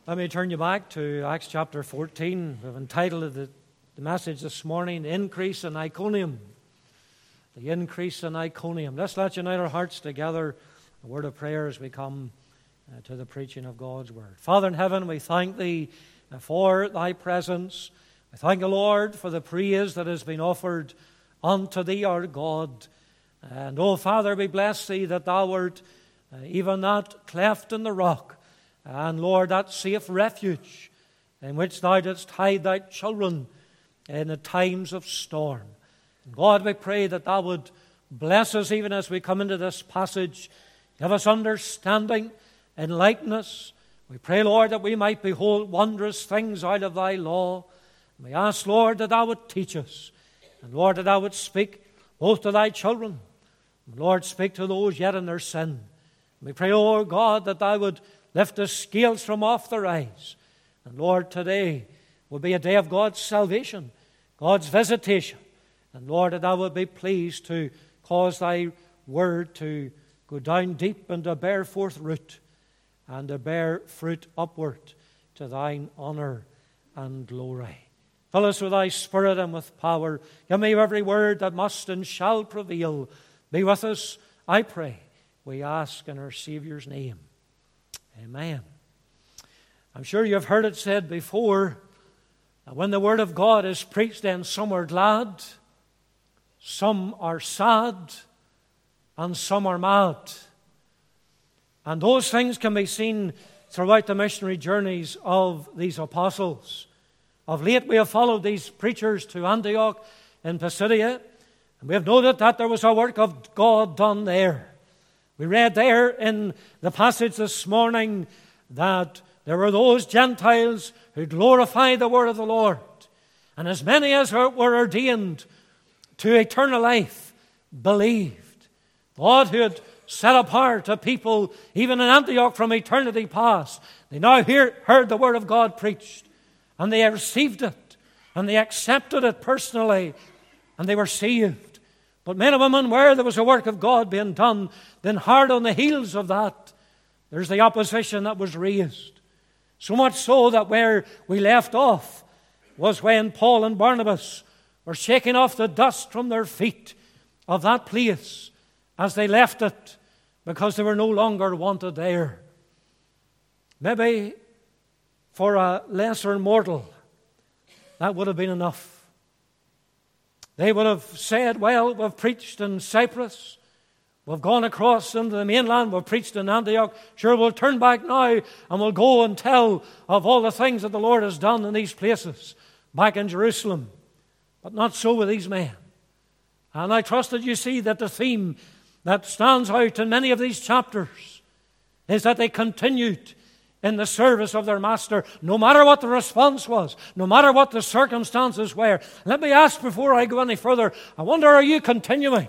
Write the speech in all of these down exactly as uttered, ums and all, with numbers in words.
Let me turn you back to Acts chapter fourteen. We've entitled the, the message this morning, The Increase in Iconium. The Increase in Iconium. Let's let unite our hearts together, a word of prayer as we come uh, to the preaching of God's Word. Father in heaven, we thank Thee uh, for Thy presence. We thank the Lord for the praise that has been offered unto Thee, our God. And, oh, Father, we bless Thee that Thou art uh, even that cleft in the rock, and, Lord, that safe refuge in which Thou didst hide Thy children in the times of storm. And God, we pray that Thou would bless us even as we come into this passage. Give us understanding, enlighten us. We pray, Lord, that we might behold wondrous things out of Thy law. And we ask, Lord, that Thou would teach us. And, Lord, that Thou would speak both to Thy children. And, Lord, speak to those yet in their sin. And we pray, Lord God, that Thou would lift the scales from off their eyes. And Lord, today will be a day of God's salvation, God's visitation. And Lord, that Thou would be pleased to cause Thy word to go down deep and to bear forth root and to bear fruit upward to Thine honor and glory. Fill us with Thy Spirit and with power. Give me every word that must and shall prevail. Be with us, I pray. We ask in our Savior's name. Amen. I'm sure you've heard it said before that when the Word of God is preached, then some are glad, some are sad, and some are mad. And those things can be seen throughout the missionary journeys of these apostles. Of late we have followed these preachers to Antioch in Pisidia, and we have noted that there was a work of God done there. We read there in the passage this morning that there were those Gentiles who glorified the word of the Lord. And as many as were ordained to eternal life believed. God, who had set apart a people even in Antioch from eternity past, they now hear, heard the word of God preached. And they received it. And they accepted it personally. And they were saved. But men and women, where there was a work of God being done, then hard on the heels of that, there's the opposition that was raised. So much so that where we left off was when Paul and Barnabas were shaking off the dust from their feet of that place as they left it because they were no longer wanted there. Maybe for a lesser mortal, that would have been enough. They would have said, well, we've preached in Cyprus. We've gone across into the mainland. We've preached in Antioch. Sure, we'll turn back now and we'll go and tell of all the things that the Lord has done in these places back in Jerusalem. But not so with these men. And I trust that you see that the theme that stands out in many of these chapters is that they continued in the service of their master, no matter what the response was, no matter what the circumstances were. Let me ask before I go any further, I wonder, are you continuing?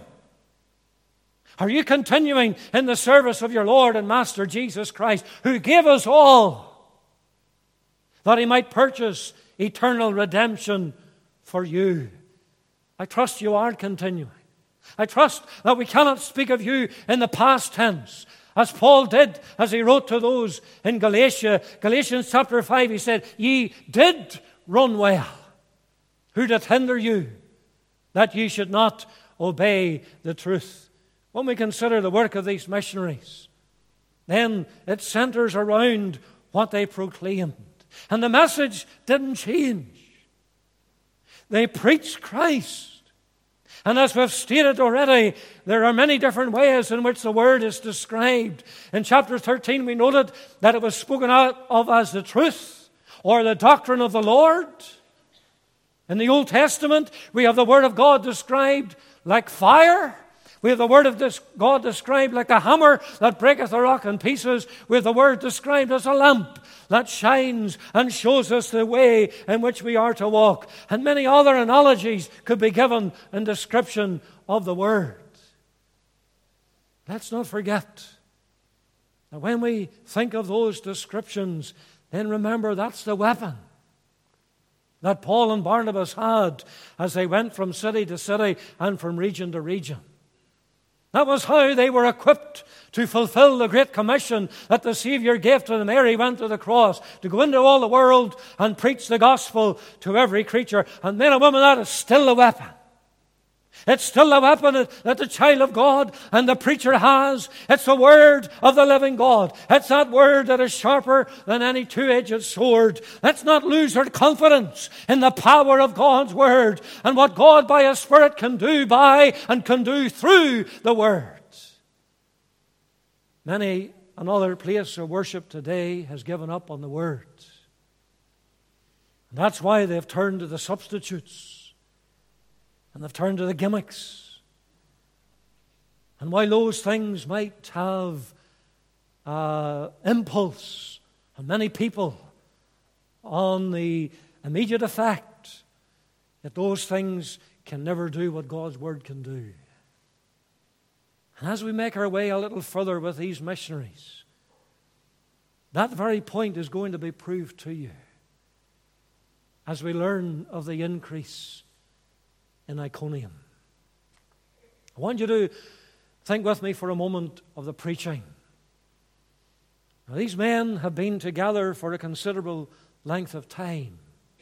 Are you continuing in the service of your Lord and Master Jesus Christ, who gave us all that He might purchase eternal redemption for you? I trust you are continuing. I trust that we cannot speak of you in the past tense, as Paul did as he wrote to those in Galatia. Galatians chapter five, he said, ye did run well. Who did hinder you that ye should not obey the truth? When we consider the work of these missionaries, then it centers around what they proclaimed. And the message didn't change. They preached Christ. And as we've stated already, there are many different ways in which the word is described. In chapter thirteen, we noted that it was spoken out of as the truth or the doctrine of the Lord. In the Old Testament, we have the word of God described like fire. We have the word of this God described like a hammer that breaketh a rock in pieces. We have the word described as a lamp that shines and shows us the way in which we are to walk. And many other analogies could be given in description of the word. Let's not forget that when we think of those descriptions, then remember that's the weapon that Paul and Barnabas had as they went from city to city and from region to region. That was how they were equipped to fulfill the Great Commission that the Savior gave to them ere He went to the cross, to go into all the world and preach the gospel to every creature. And men and women, that is still a weapon. It's still a weapon that the child of God and the preacher has. It's the word of the living God. It's that word that is sharper than any two-edged sword. Let's not lose our confidence in the power of God's word and what God by His Spirit can do by and can do through the word. Many another place of worship today has given up on the word. And that's why they've turned to the substitutes. And they've turned to the gimmicks. And while those things might have uh, impulse on many people on the immediate effect, yet those things can never do what God's Word can do. And as we make our way a little further with these missionaries, that very point is going to be proved to you as we learn of the increase in Iconium. I want you to think with me for a moment of the preaching. Now, these men have been together for a considerable length of time.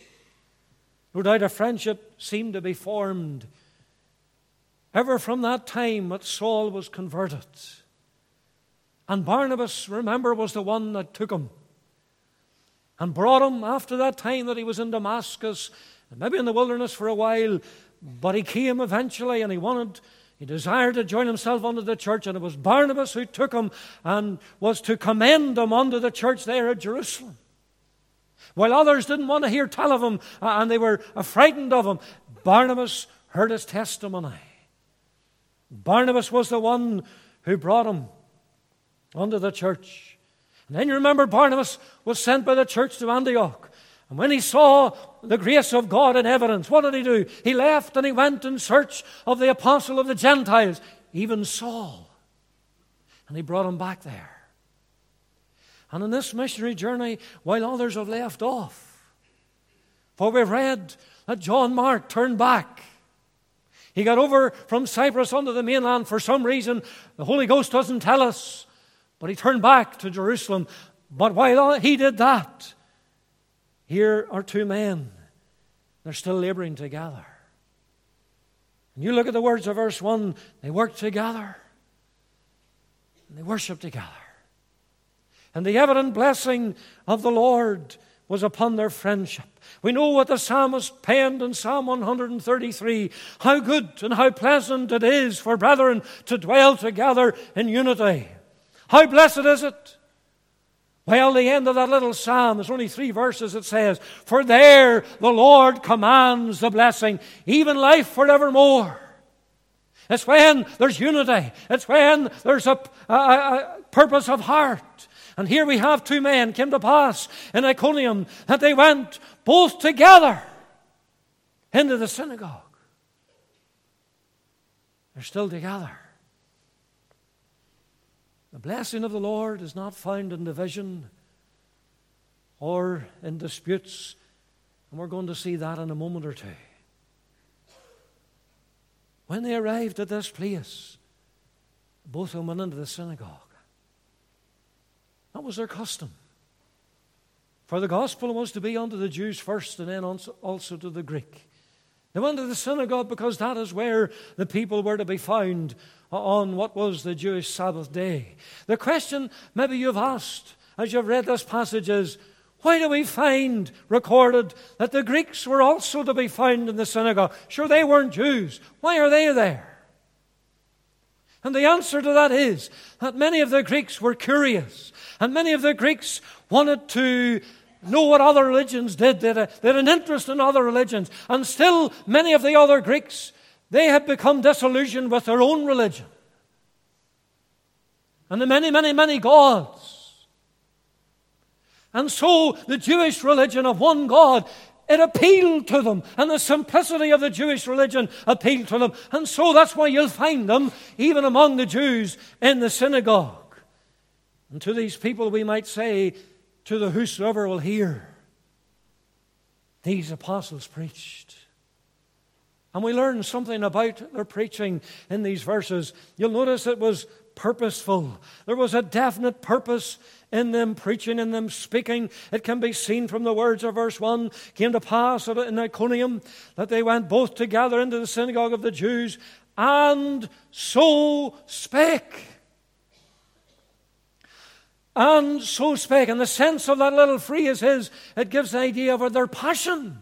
No doubt a friendship seemed to be formed ever from that time that Saul was converted. And Barnabas, remember, was the one that took him and brought him after that time that he was in Damascus and maybe in the wilderness for a while. But he came eventually and he wanted, he desired to join himself unto the church, and it was Barnabas who took him and was to commend him unto the church there at Jerusalem. While others didn't want to hear tell of him and they were frightened of him, Barnabas heard his testimony. Barnabas was the one who brought him unto the church. And then you remember Barnabas was sent by the church to Antioch. And when he saw the grace of God in evidence, what did he do? He left and he went in search of the apostle of the Gentiles, even Saul. And he brought him back there. And in this missionary journey, while others have left off, for we've read that John Mark turned back. He got over from Cyprus onto the mainland for some reason. The Holy Ghost doesn't tell us. But he turned back to Jerusalem. But while he did that, here are two men. They're still laboring together. And you look at the words of verse one. They worked together. And they worshiped together. And the evident blessing of the Lord was upon their friendship. We know what the psalmist penned in Psalm one thirty-three. How good and how pleasant it is for brethren to dwell together in unity. How blessed is it? Well, the end of that little psalm, there's only three verses, it says, for there the Lord commands the blessing, even life forevermore. It's when there's unity. It's when there's a, a, a purpose of heart. And here we have two men came to pass in Iconium that they went both together into the synagogue. They're still together. The blessing of the Lord is not found in division or in disputes. And we're going to see that in a moment or two. When they arrived at this place, both of them went into the synagogue. That was their custom. For the gospel was to be unto the Jews first and then also to the Greek. They went to the synagogue because that is where the people were to be found on what was the Jewish Sabbath day. The question maybe you've asked as you've read this passage is, why do we find recorded that the Greeks were also to be found in the synagogue? Sure, they weren't Jews. Why are they there? And the answer to that is that many of the Greeks were curious. And many of the Greeks wanted to know what other religions did. They had, a, they had an interest in other religions. And still, many of the other Greeks, they had become disillusioned with their own religion. And the many, many, many gods. And so, the Jewish religion of one God, it appealed to them. And the simplicity of the Jewish religion appealed to them. And so, that's why you'll find them, even among the Jews, in the synagogue. And to these people, we might say, to the whosoever will hear, these apostles preached. And we learn something about their preaching in these verses. You'll notice it was purposeful. There was a definite purpose in them preaching, in them speaking. It can be seen from the words of verse one. Came to pass in Iconium that they went both together into the synagogue of the Jews, and so spake. And so spake. And the sense of that little phrase is, it gives an idea of their passion.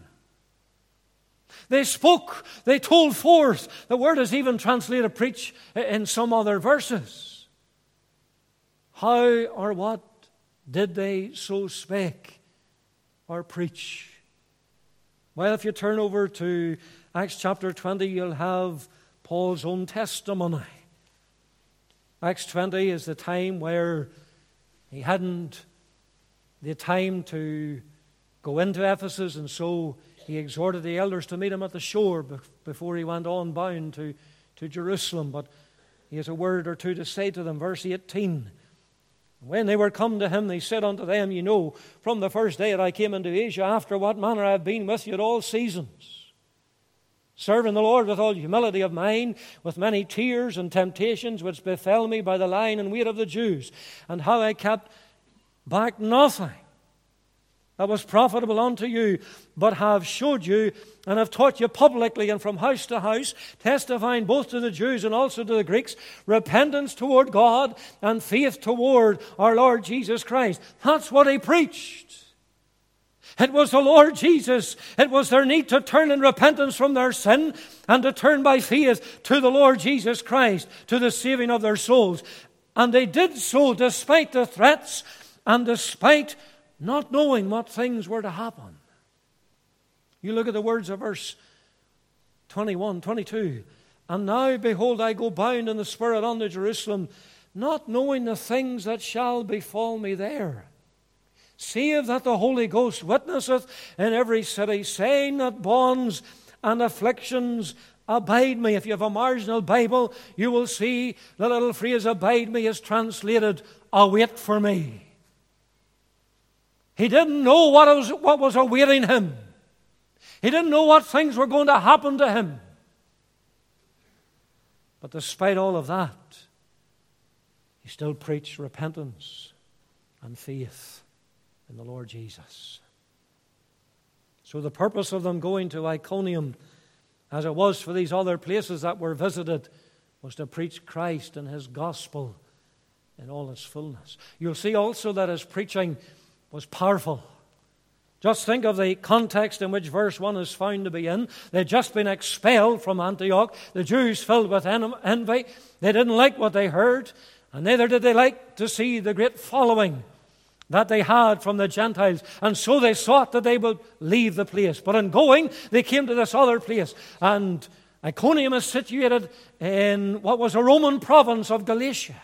They spoke, they told forth. The word is even translated preach in some other verses. How or what did they so spake or preach? Well, if you turn over to Acts chapter twenty, you'll have Paul's own testimony. Acts twenty is the time where he hadn't the time to go into Ephesus, and so he exhorted the elders to meet him at the shore before he went on bound to, to Jerusalem. But he has a word or two to say to them. Verse eighteen. When they were come to him, they said unto them, You know, from the first day that I came into Asia, after what manner I have been with you at all seasons, serving the Lord with all humility of mind, with many tears and temptations which befell me by the lying and weight of the Jews, and how I kept back nothing that was profitable unto you, but have showed you and have taught you publicly and from house to house, testifying both to the Jews and also to the Greeks, repentance toward God and faith toward our Lord Jesus Christ. That's what he preached. It was the Lord Jesus. It was their need to turn in repentance from their sin and to turn by faith to the Lord Jesus Christ, to the saving of their souls. And they did so despite the threats and despite not knowing what things were to happen. You look at the words of verse twenty-one, twenty-two. And now, behold, I go bound in the Spirit unto Jerusalem, not knowing the things that shall befall me there. Save that the Holy Ghost witnesseth in every city, saying that bonds and afflictions abide me. If you have a marginal Bible, you will see the little phrase abide me is translated await for me. He didn't know what was, what was awaiting him. He didn't know what things were going to happen to him. But despite all of that, he still preached repentance and faith in the Lord Jesus. So the purpose of them going to Iconium, as it was for these other places that were visited, was to preach Christ and his gospel in all its fullness. You'll see also that his preaching was powerful. Just think of the context in which verse one is found to be in. They'd just been expelled from Antioch. The Jews filled with envy. They didn't like what they heard, and neither did they like to see the great following that they had from the Gentiles. And so they sought that they would leave the place. But in going, they came to this other place. And Iconium is situated in what was a Roman province of Galatia.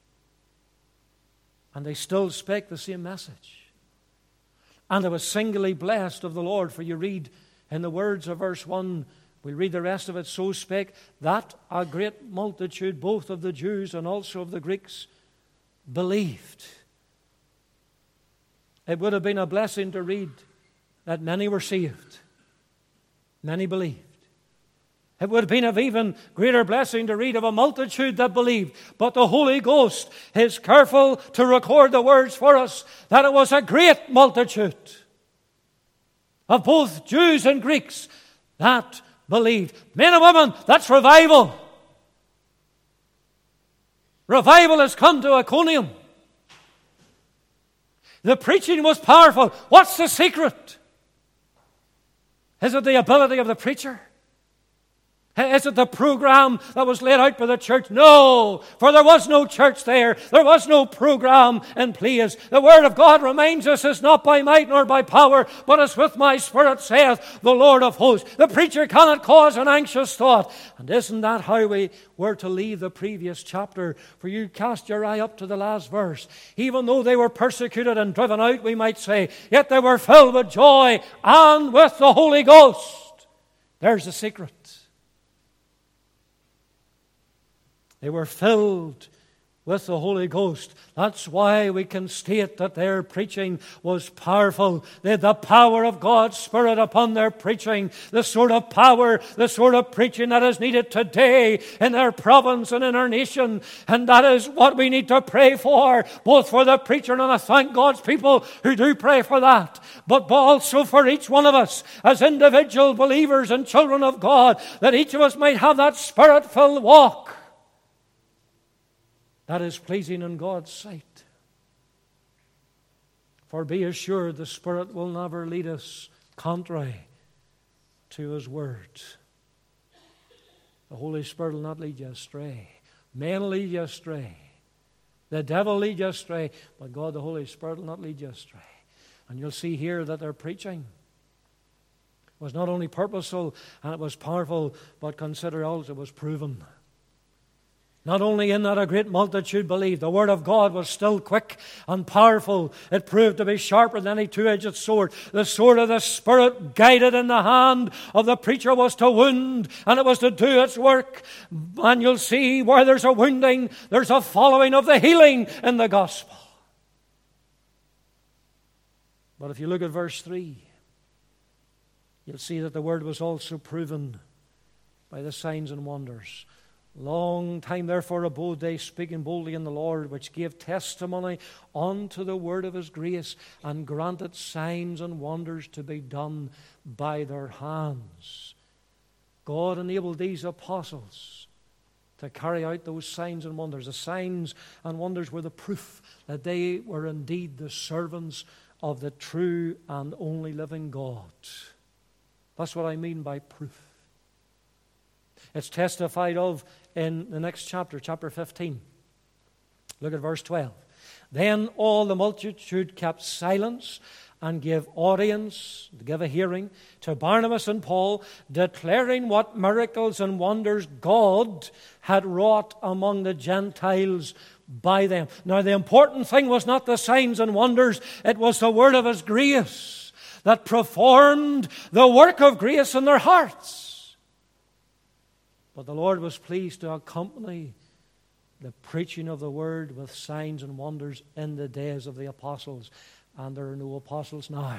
And they still spake the same message. And it was singly blessed of the Lord, for you read in the words of verse one, we read the rest of it, so spake that a great multitude, both of the Jews and also of the Greeks, believed. It would have been a blessing to read that many were saved, many believed. It would have been of even greater blessing to read of a multitude that believed. But the Holy Ghost is careful to record the words for us that it was a great multitude of both Jews and Greeks that believed. Men and women, that's revival. Revival has come to Iconium. The preaching was powerful. What's the secret? Is it the ability of the preacher? Is it the program that was laid out by the church? No, for there was no church there. There was no program in place. The Word of God reminds us it's not by might nor by power, but it's with my Spirit, saith the Lord of hosts. The preacher cannot cause an anxious thought. And isn't that how we were to leave the previous chapter? For you cast your eye up to the last verse. Even though they were persecuted and driven out, we might say, yet they were filled with joy and with the Holy Ghost. There's the secret. They were filled with the Holy Ghost. That's why we can state that their preaching was powerful. They had the power of God's Spirit upon their preaching, the sort of power, the sort of preaching that is needed today in our province and in our nation. And that is what we need to pray for, both for the preacher, and I thank God's people who do pray for that, but also for each one of us as individual believers and children of God, that each of us might have that Spirit-filled walk that is pleasing in God's sight. For be assured, the Spirit will never lead us contrary to His Word. The Holy Spirit will not lead you astray. Men lead you astray. The devil lead you astray. But God, the Holy Spirit, will not lead you astray. And you'll see here that their preaching was not only purposeful and it was powerful, but consider also it was proven. Not only in that a great multitude believed, the Word of God was still quick and powerful. It proved to be sharper than any two-edged sword. The sword of the Spirit, guided in the hand of the preacher, was to wound, and it was to do its work. And you'll see where there's a wounding, there's a following of the healing in the gospel. But if you look at verse three, you'll see that the Word was also proven by the signs and wonders. Long time therefore abode they, speaking boldly in the Lord, which gave testimony unto the word of His grace, and granted signs and wonders to be done by their hands. God enabled these apostles to carry out those signs and wonders. The signs and wonders were the proof that they were indeed the servants of the true and only living God. That's what I mean by proof. It's testified of in the next chapter, chapter fifteen. Look at verse twelve. Then all the multitude kept silence and gave audience, to give a hearing, to Barnabas and Paul, declaring what miracles and wonders God had wrought among the Gentiles by them. Now the important thing was not the signs and wonders, it was the word of His grace that performed the work of grace in their hearts. But the Lord was pleased to accompany the preaching of the word with signs and wonders in the days of the apostles. And there are no apostles now.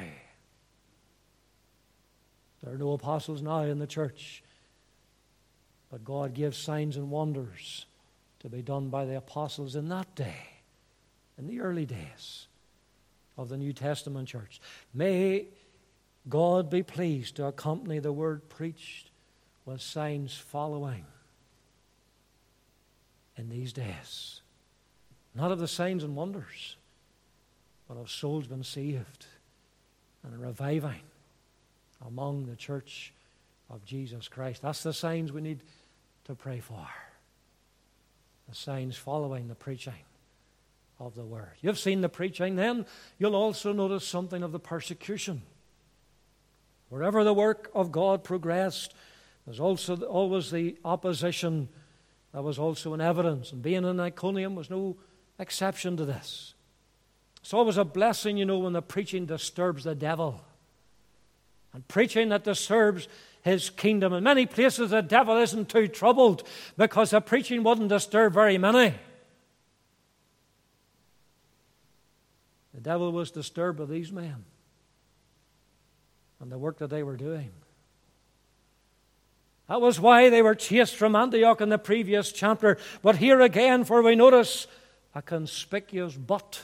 There are no apostles now in the church. But God gives signs and wonders to be done by the apostles in that day, in the early days of the New Testament church. May God be pleased to accompany the word preached with signs following in these days. Not of the signs and wonders, but of souls being saved and a reviving among the church of Jesus Christ. That's the signs we need to pray for. The signs following the preaching of the word. You've seen the preaching, then you'll also notice something of the persecution. Wherever the work of God progressed, there's also always the opposition that was also in evidence. And being in Iconium was no exception to this. It's always a blessing, you know, when the preaching disturbs the devil. And preaching that disturbs his kingdom. In many places the devil isn't too troubled because the preaching wouldn't disturb very many. The devil was disturbed by these men and the work that they were doing. That was why they were chased from Antioch in the previous chapter. But here again, for we notice a conspicuous but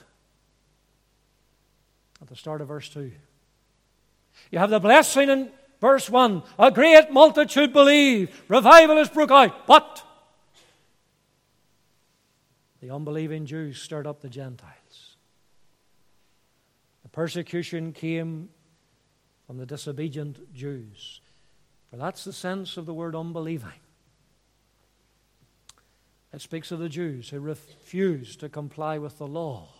at the start of verse two. You have the blessing in verse one. A great multitude believed. Revival has broke out. But the unbelieving Jews stirred up the Gentiles. The persecution came from the disobedient Jews. For that's the sense of the word unbelieving. It speaks of the Jews who refused to comply with the law.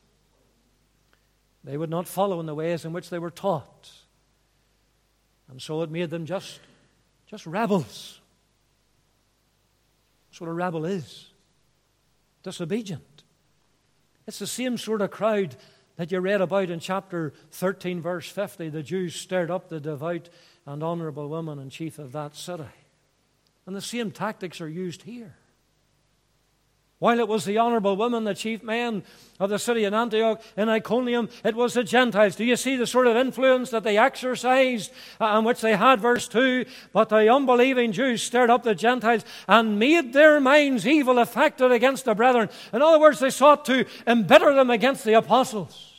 They would not follow in the ways in which they were taught. And so it made them just, just rebels. That's what a rebel is. Disobedient. It's the same sort of crowd that you read about in chapter thirteen, verse fifty. The Jews stirred up the devout and honorable women and chief of that city. And the same tactics are used here. While it was the honorable women, the chief men of the city in Antioch, in Iconium, it was the Gentiles. Do you see the sort of influence that they exercised uh, and which they had? Verse two, but the unbelieving Jews stirred up the Gentiles and made their minds evil affected against the brethren. In other words, they sought to embitter them against the apostles.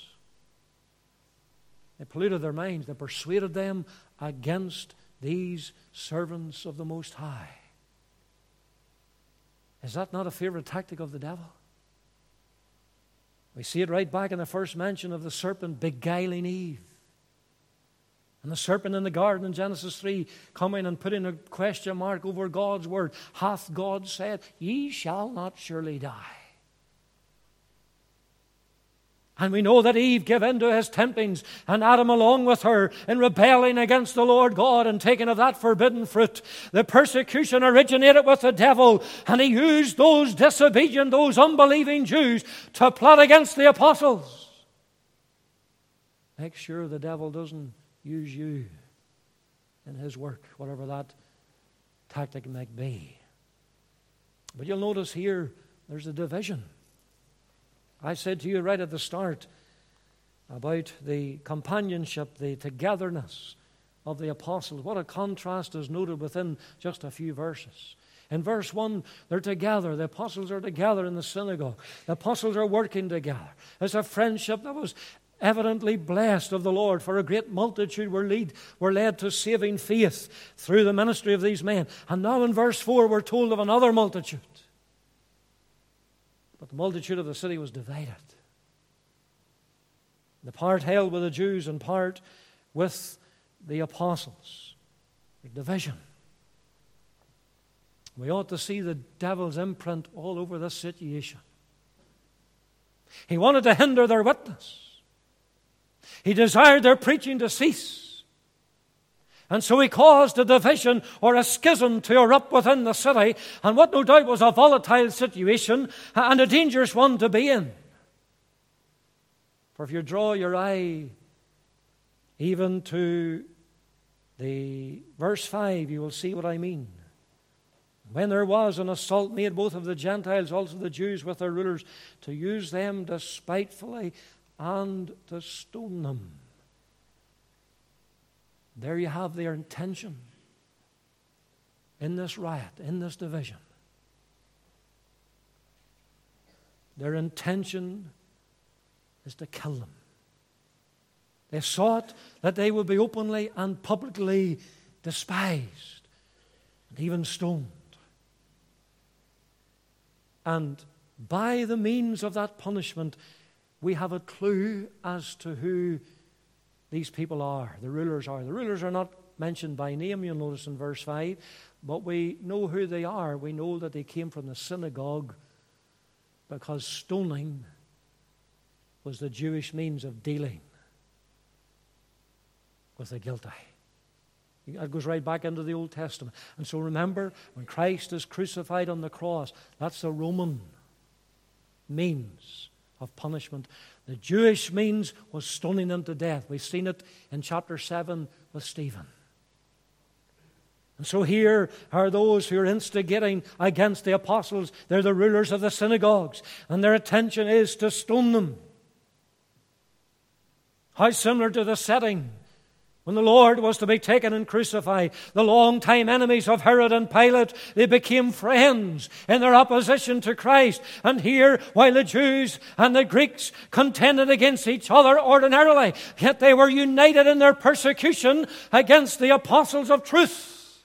They polluted their minds. They persuaded them against these servants of the Most High. Is that not a favorite tactic of the devil? We see it right back in the first mention of the serpent beguiling Eve. And the serpent in the garden in Genesis three coming and putting a question mark over God's word. Hath God said, ye shall not surely die? And we know that Eve gave in to his temptings, and Adam along with her, in rebelling against the Lord God and taking of that forbidden fruit. The persecution originated with the devil, and he used those disobedient, those unbelieving Jews to plot against the apostles. Make sure the devil doesn't use you in his work, whatever that tactic might be. But you'll notice here, there's a division. I said to you right at the start about the companionship, the togetherness of the apostles. What a contrast is noted within just a few verses. In verse one, they're together. The apostles are together in the synagogue. The apostles are working together. There's a friendship that was evidently blessed of the Lord, for a great multitude were, lead, were led to saving faith through the ministry of these men. And now in verse four, we're told of another multitude. But the multitude of the city was divided. The part held with the Jews and part with the apostles. The division. We ought to see the devil's imprint all over this situation. He wanted to hinder their witness. He desired their preaching to cease. And so he caused a division or a schism to erupt within the city, and what no doubt was a volatile situation and a dangerous one to be in. For if you draw your eye even to the verse five, you will see what I mean. When there was an assault made both of the Gentiles, also the Jews with their rulers, to use them despitefully and to stone them. There you have their intention in this riot, in this division. Their intention is to kill them. They sought that they would be openly and publicly despised and even stoned. And by the means of that punishment, we have a clue as to who these people are, the rulers are. The rulers are not mentioned by name, you'll notice in verse five, but we know who they are. We know that they came from the synagogue because stoning was the Jewish means of dealing with the guilty. That goes right back into the Old Testament. And so remember, when Christ is crucified on the cross, that's the Roman means of punishment. The Jewish means was stoning them to death. We've seen it in chapter seven with Stephen. And so here are those who are instigating against the apostles. They're the rulers of the synagogues, and their intention is to stone them. How similar to the setting when the Lord was to be taken and crucified. The long-time enemies of Herod and Pilate, they became friends in their opposition to Christ. And here, while the Jews and the Greeks contended against each other ordinarily, yet they were united in their persecution against the apostles of truth.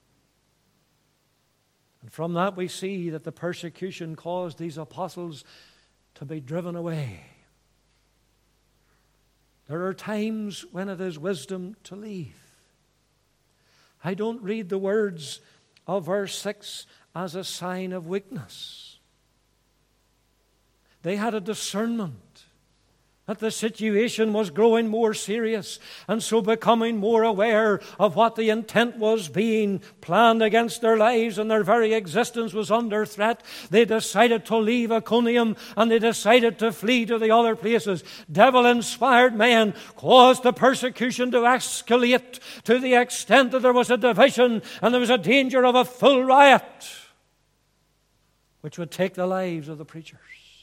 And from that we see that the persecution caused these apostles to be driven away. There are times when it is wisdom to leave. I don't read the words of verse six as a sign of weakness. They had a discernment that the situation was growing more serious, and so becoming more aware of what the intent was being planned against their lives, and their very existence was under threat. They decided to leave Iconium, and they decided to flee to the other places. Devil-inspired men caused the persecution to escalate to the extent that there was a division and there was a danger of a full riot. which would take the lives of the preachers.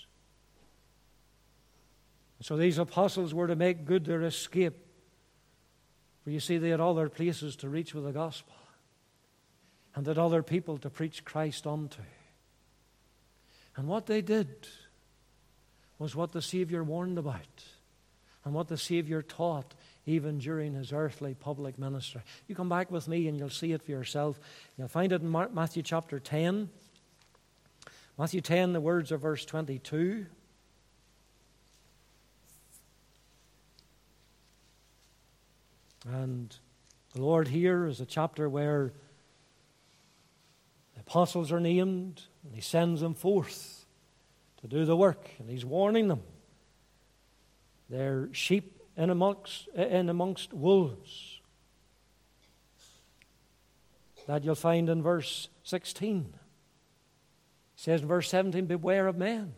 So these apostles were to make good their escape. For you see, they had other places to reach with the gospel, and had other people to preach Christ unto. And what they did was what the Savior warned about, and what the Savior taught even during his earthly public ministry. You come back with me and you'll see it for yourself. You'll find it in Matthew chapter ten. Matthew ten, the words of verse twenty-two. And the Lord here is a chapter where the apostles are named, and he sends them forth to do the work, and he's warning them. They're sheep in amongst, in amongst wolves. That you'll find in verse sixteen. It says in verse seventeen, beware of men.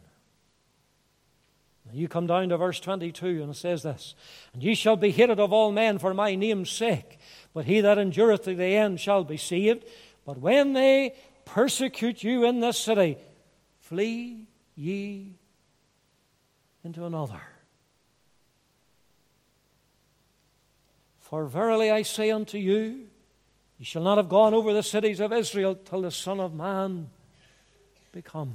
You come down to verse twenty-two, and it says this: and ye shall be hated of all men for my name's sake, but he that endureth to the end shall be saved. But when they persecute you in this city, flee ye into another. For verily I say unto you, ye shall not have gone over the cities of Israel till the Son of Man be come.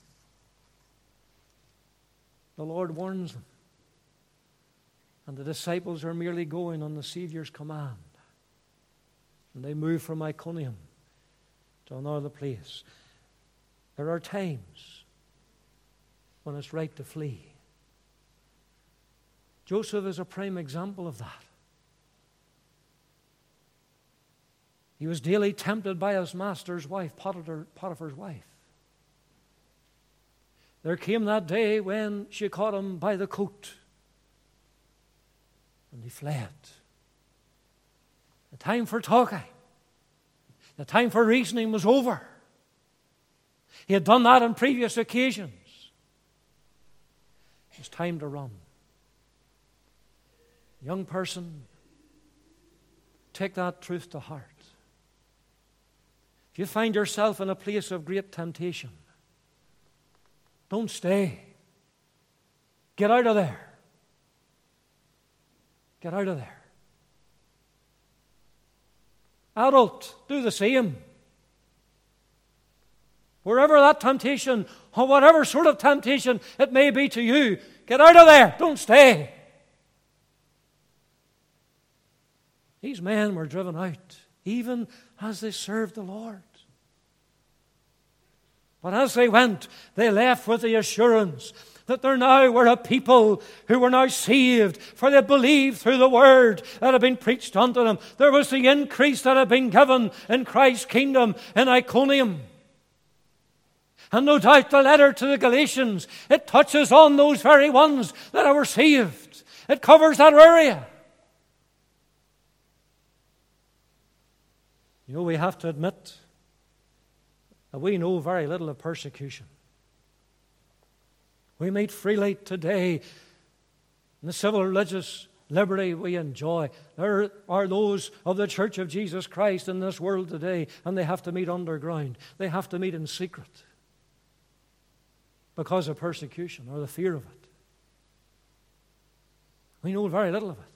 The Lord warns them. And the disciples are merely going on the Savior's command. And they move from Iconium to another place. There are times when it's right to flee. Joseph is a prime example of that. He was daily tempted by his master's wife, Potiphar, Potiphar's wife. There came that day when she caught him by the coat, and he fled. The time for talking, the time for reasoning was over. He had done that on previous occasions. It was time to run. Young person, take that truth to heart. If you find yourself in a place of great temptation, don't stay. Get out of there. Get out of there. Adult, do the same. Wherever that temptation, or whatever sort of temptation it may be to you, get out of there. Don't stay. These men were driven out, even as they served the Lord. But as they went, they left with the assurance that there now were a people who were now saved, for they believed through the word that had been preached unto them. There was the increase that had been given in Christ's kingdom in Iconium. And no doubt the letter to the Galatians, it touches on those very ones that were saved. It covers that area. You know, we have to admit that we know very little of persecution. We meet freely today in the civil religious liberty we enjoy. There are those of the Church of Jesus Christ in this world today, and they have to meet underground. They have to meet in secret because of persecution or the fear of it. We know very little of it.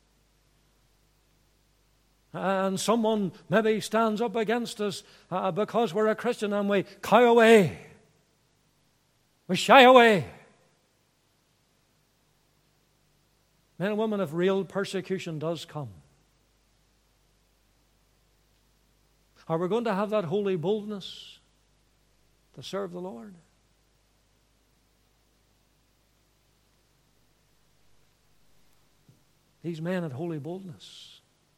And someone maybe stands up against us uh, because we're a Christian, and we cower away. We shy away. Men and women, if real persecution does come, are we going to have that holy boldness to serve the Lord? These men had holy boldness.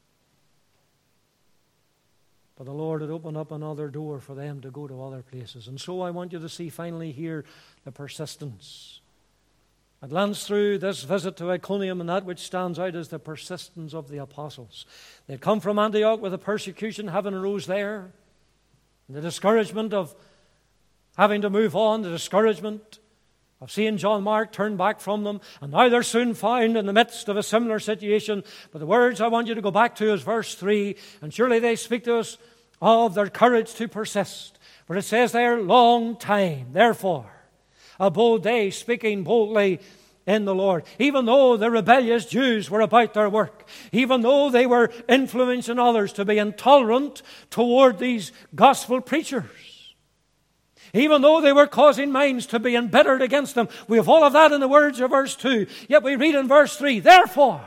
But the Lord had opened up another door for them to go to other places. And so I want you to see finally here the persistence. I glance through this visit to Iconium, and that which stands out is the persistence of the apostles. They had come from Antioch with the persecution having arose there, and the discouragement of having to move on, the discouragement of seeing John Mark turn back from them, and now they're soon found in the midst of a similar situation. But the words I want you to go back to is verse three, and surely they speak to us of their courage to persist. But it says there, long time. Therefore, abode they, speaking boldly in the Lord. Even though the rebellious Jews were about their work, even though they were influencing others to be intolerant toward these gospel preachers, even though they were causing minds to be embittered against them. We have all of that in the words of verse two. Yet we read in verse three, therefore,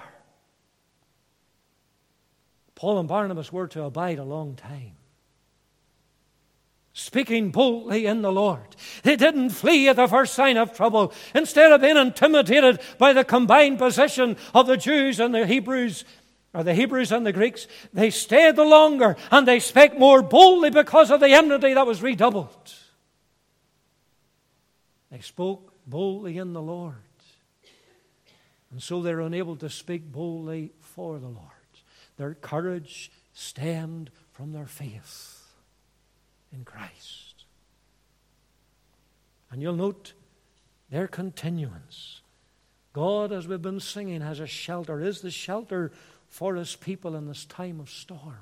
Paul and Barnabas were to abide a long time, speaking boldly in the Lord. They didn't flee at the first sign of trouble. Instead of being intimidated by the combined position of the Jews and the Hebrews, or the Hebrews and the Greeks, they stayed the longer, and they spake more boldly because of the enmity that was redoubled. They spoke boldly in the Lord. And so they're unable to speak boldly for the Lord. Their courage stemmed from their faith in Christ. And you'll note their continuance. God, as we've been singing, has a shelter, is the shelter for His people in this time of storm.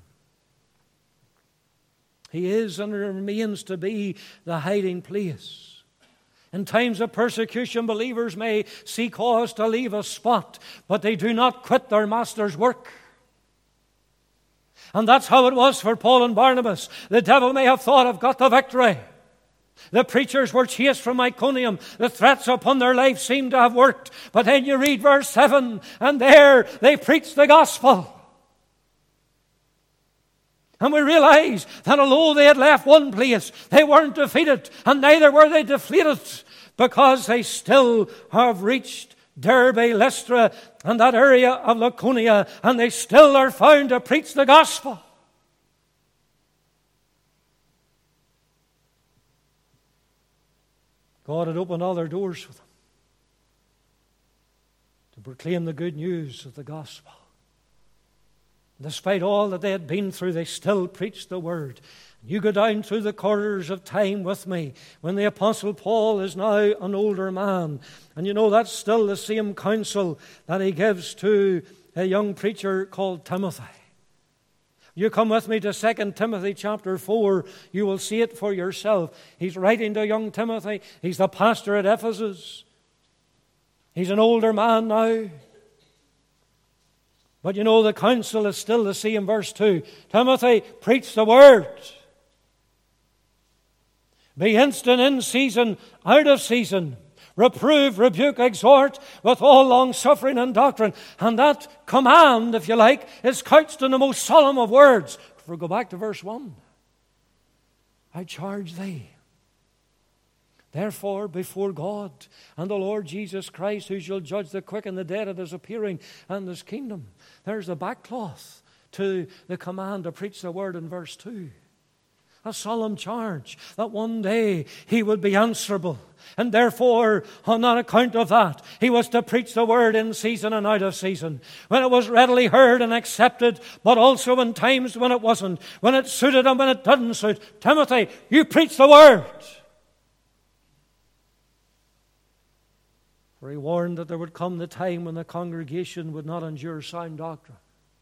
He is and remains to be the hiding place. In times of persecution, believers may see cause to leave a spot, but they do not quit their master's work. And that's how it was for Paul and Barnabas. The devil may have thought, I've got the victory. The preachers were chased from Iconium. The threats upon their life seemed to have worked. But then you read verse seven, and there they preached the gospel. And we realize that although they had left one place, they weren't defeated, and neither were they deflated, because they still have reached Derbe, Lystra, and that area of Laconia, and they still are found to preach the gospel. God had opened all their doors for them to proclaim the good news of the gospel. Despite all that they had been through, they still preached the word. You go down through the corridors of time with me when the Apostle Paul is now an older man. And you know that's still the same counsel that he gives to a young preacher called Timothy. You come with me to Second Timothy chapter four, you will see it for yourself. He's writing to young Timothy. He's the pastor at Ephesus. He's an older man now. But you know the counsel is still the same, verse two. Timothy, preach the word. Be instant in season, out of season. Reprove, rebuke, exhort with all long suffering and doctrine. And that command, if you like, is couched in the most solemn of words. If we go back to verse one. I charge thee, therefore, before God and the Lord Jesus Christ, who shall judge the quick and the dead at His appearing and His kingdom. There's the backcloth to the command to preach the word in verse two. A solemn charge that one day he would be answerable. And therefore, on that account of that, he was to preach the word in season and out of season. When it was readily heard and accepted, but also in times when it wasn't. When it suited and when it didn't suit. Timothy, you preach the word. For he warned that there would come the time when the congregation would not endure sound doctrine.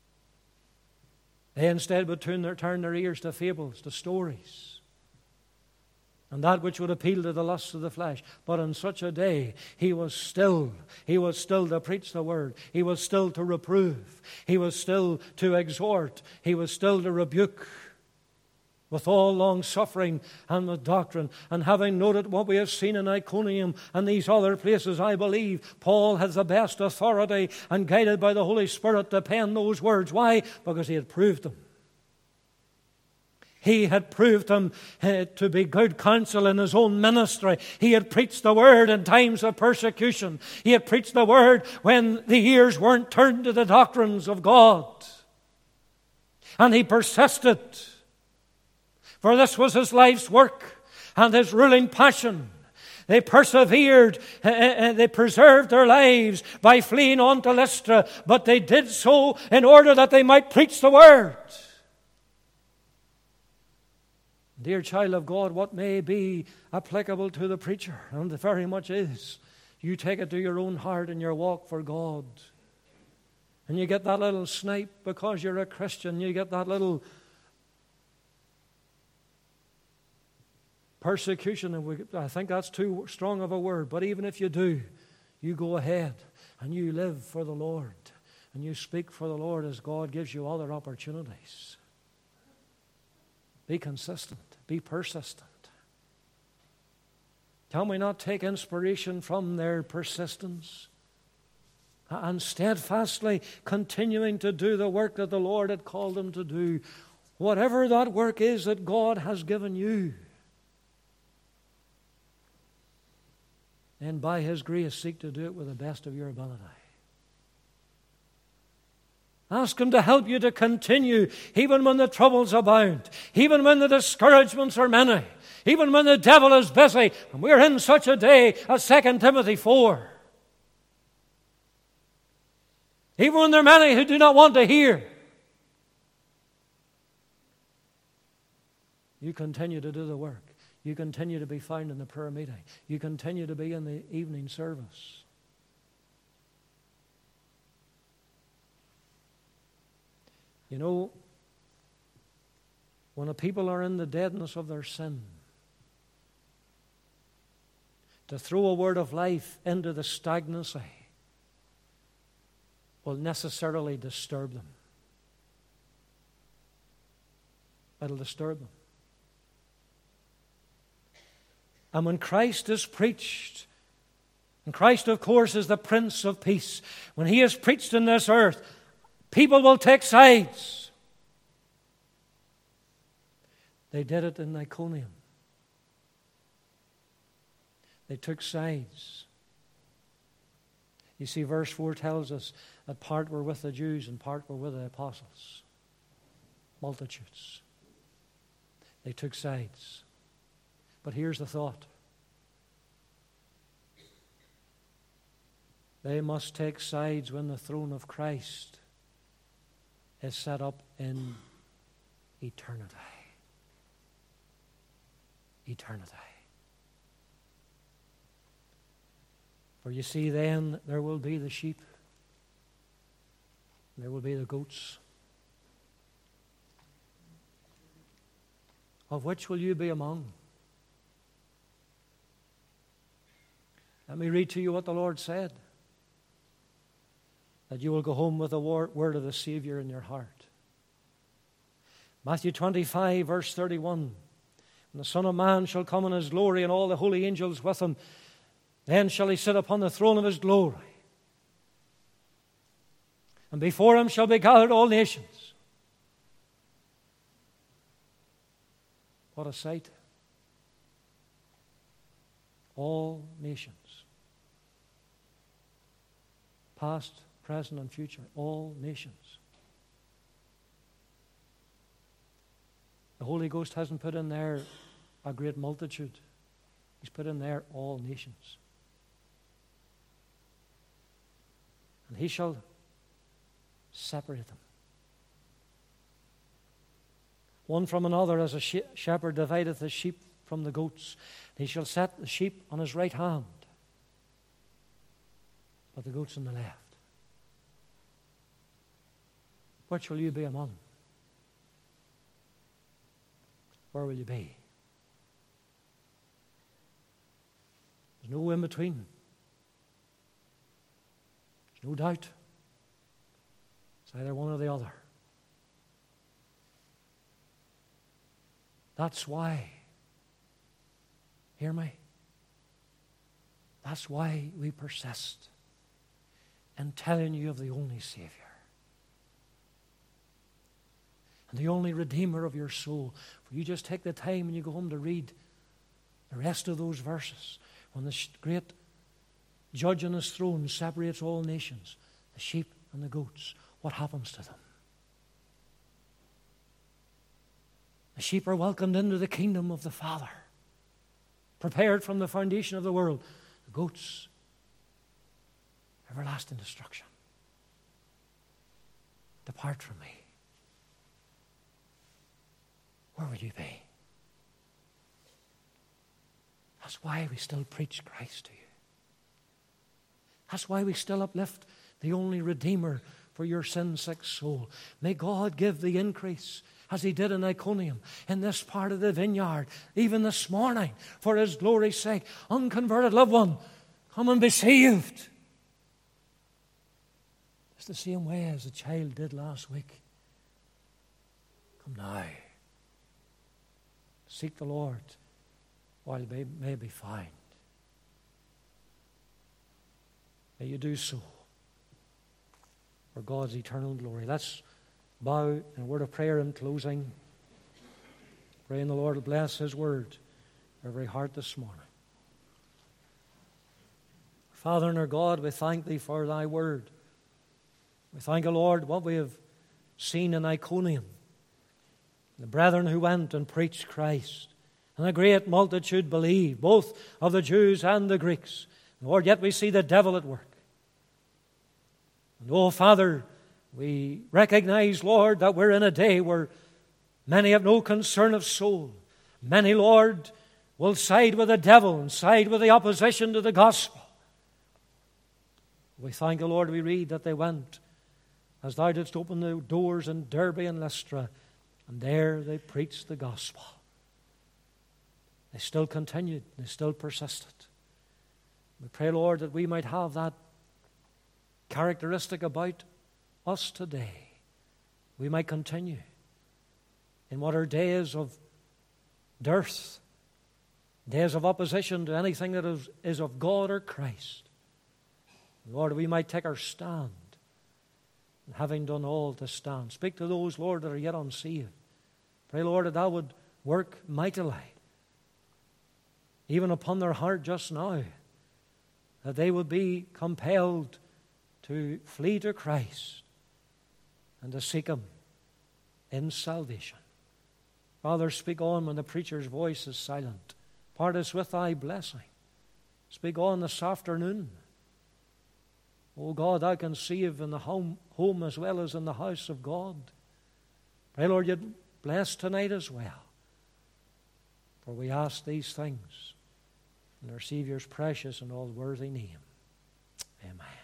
They instead would turn their, turn their ears to fables, to stories, and that which would appeal to the lusts of the flesh. But on such a day, he was still, he was still to preach the word. He was still to reprove. He was still to exhort. He was still to rebuke with all long suffering and with doctrine. And having noted what we have seen in Iconium and these other places, I believe Paul has the best authority and guided by the Holy Spirit to pen those words. Why? Because he had proved them. He had proved them uh, to be good counsel in his own ministry. He had preached the word in times of persecution. He had preached the word when the ears weren't turned to the doctrines of God. And he persisted. For this was his life's work and his ruling passion. They persevered, uh, they preserved their lives by fleeing on to Lystra, but they did so in order that they might preach the word. Dear child of God, what may be applicable to the preacher, and it very much is, you take it to your own heart in your walk for God. And you get that little snipe because you're a Christian, you get that little persecution, and we, I think that's too strong of a word, but even if you do, you go ahead and you live for the Lord and you speak for the Lord as God gives you other opportunities. Be consistent. Be persistent. Can we not take inspiration from their persistence and steadfastly continuing to do the work that the Lord had called them to do, whatever that work is that God has given you? And by His grace, seek to do it with the best of your ability. Ask Him to help you to continue even when the troubles abound, even when the discouragements are many, even when the devil is busy. And we're in such a day as Second Timothy four. Even when there are many who do not want to hear, you continue to do the work. You continue to be found in the prayer meeting. You continue to be in the evening service. You know, when a people are in the deadness of their sin, to throw a word of life into the stagnancy will necessarily disturb them. It'll disturb them. And when Christ is preached, and Christ, of course, is the Prince of Peace, when He is preached in this earth, people will take sides. They did it in Iconium. They took sides. You see, verse four tells us that part were with the Jews and part were with the apostles. Multitudes. They took sides. But here's the thought. They must take sides when the throne of Christ is set up in eternity. Eternity. For you see, then there will be the sheep, there will be the goats. Of which will you be among? Let me read to you what the Lord said. That you will go home with the word of the Savior in your heart. Matthew twenty-five, verse thirty-one. When the Son of Man shall come in His glory and all the holy angels with Him, then shall He sit upon the throne of His glory. And before Him shall be gathered all nations. What a sight. All nations. Past, present, and future. All nations. The Holy Ghost hasn't put in there a great multitude. He's put in there all nations. And He shall separate them. One from another, as a shepherd divideth the sheep from the goats. He shall set the sheep on His right hand, but the goats on the left. Which will you be among? Where will you be? There's no in between. There's no doubt. It's either one or the other. That's why, hear me, that's why we persist in telling you of the only Savior and the only Redeemer of your soul. For you just take the time and you go home to read the rest of those verses. When the great Judge on His throne separates all nations, the sheep and the goats, what happens to them? The sheep are welcomed into the kingdom of the Father, prepared from the foundation of the world. The goats, everlasting destruction. Depart from me. Where will you be? That's why we still preach Christ to you. That's why we still uplift the only Redeemer for your sin-sick soul. May God give the increase as he did in Iconium, in this part of the vineyard, even this morning, for his glory's sake. Unconverted loved one, come and be saved. It's the same way as the child did last week. Come now. Seek the Lord while he may be found. May you do so for God's eternal glory. Let's bow in a word of prayer in closing. Praying the Lord will bless his word for every heart this morning. Father and our God, we thank thee for thy word. We thank you, Lord, what we have seen in Iconium. The brethren who went and preached Christ. And a great multitude believed, both of the Jews and the Greeks. Lord, yet we see the devil at work. And oh, Father, we recognize, Lord, that we're in a day where many have no concern of soul. Many, Lord, will side with the devil and side with the opposition to the gospel. We thank you, Lord, we read that they went as thou didst open the doors in Derbe and Lystra, and there they preached the gospel. They still continued, they still persisted. We pray, Lord, that we might have that characteristic about us today. We might continue in what are days of dearth, days of opposition to anything that is, is of God or Christ. Lord, we might take our stand, and having done all to stand. Speak to those, Lord, that are yet unsaved. Pray, Lord, that thou would work mightily, even upon their heart just now, that they would be compelled to flee to Christ and to seek him in salvation. Father, speak on when the preacher's voice is silent. Part us with thy blessing. Speak on this afternoon. Oh God, thou can save in the home, home as well as in the house of God. Pray, Lord, you'd bless tonight as well. For we ask these things in our Savior's precious and all-worthy name. Amen.